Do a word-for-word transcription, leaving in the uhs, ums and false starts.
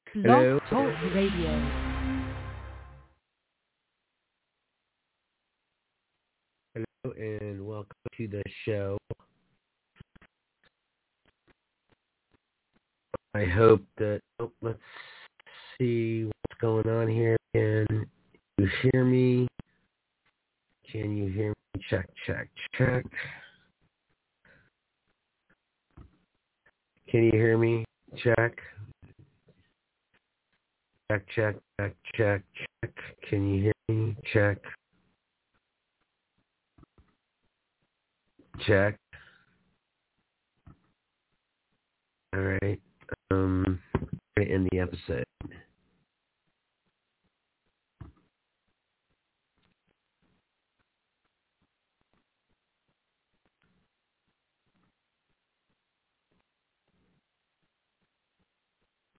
Blog Hello. Talk Radio. Hello, and welcome to the show. I hope that, oh, let's see what's going on here. Can you hear me? Can you hear me? Check, check, check. Can you hear me? Check. Check, check, check, check, check. Can you hear me? Check. Check. All right. Um, in the episode.